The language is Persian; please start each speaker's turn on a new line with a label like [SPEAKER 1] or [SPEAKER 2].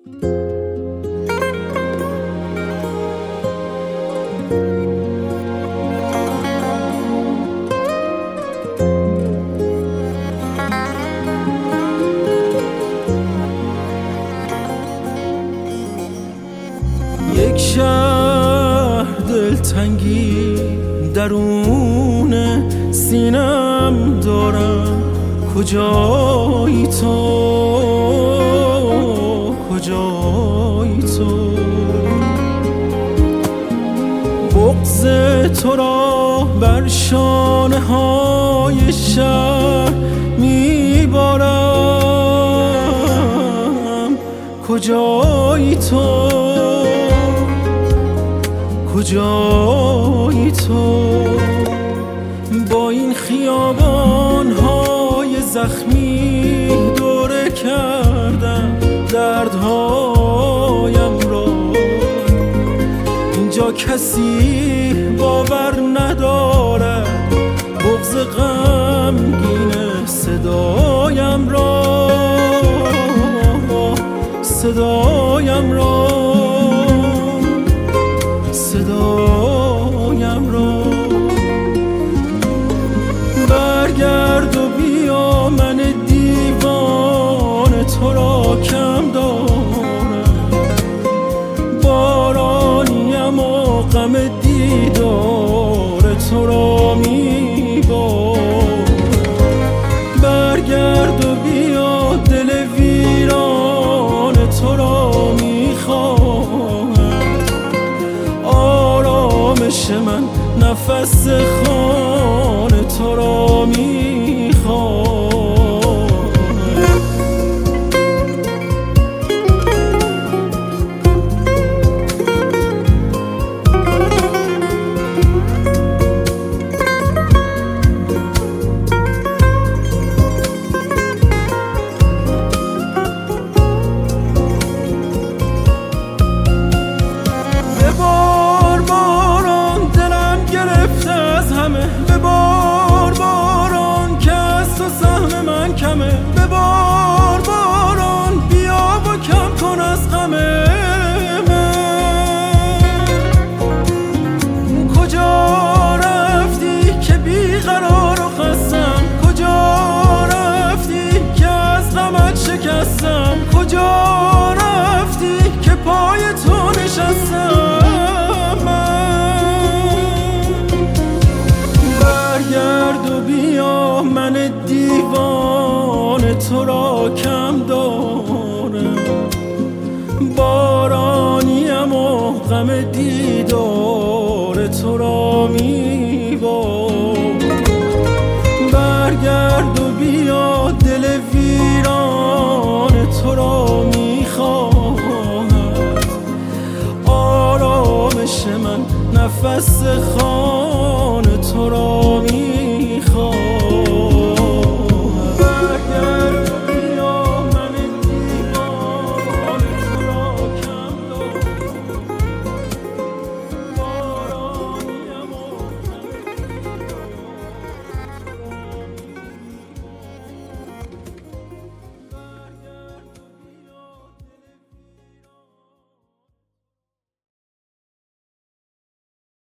[SPEAKER 1] یک شهر دلتنگی درون سینم دارم، کجایی تو، کجایی تو؟ بغض تو را بر شانه های شهر میبارم، کجایی تو، کجایی تو؟ با این خیابان های زخمی دوره کردم دردهایم را، اینجا کسی باور ندارد بغض غمگین صدایم را، صدایم را، صدایم را. برگرد و بیا، من دیوان تو را کم دارم، بارانیم و غم دیدار تو را میبارم. برگرد و بیا، دل ویران تو را میخواهم، آرامش من نفس خانه تو را میخواهم. ببار باران که از تو سهم من کمه، ببار باران بیا و کم کن از غم من. کجا رفتی که بیقرار و خستم، کجا رفتی که از غمت شکستم، کجا رفتی که پای تو نشستم. برگرد و بیا، من دیوان تو را کم دارم، بارانیم و غم دیدار تو را میبارم. برگرد و بیا، دل ویران تو را میخواهد، آرامش من نفس خواهد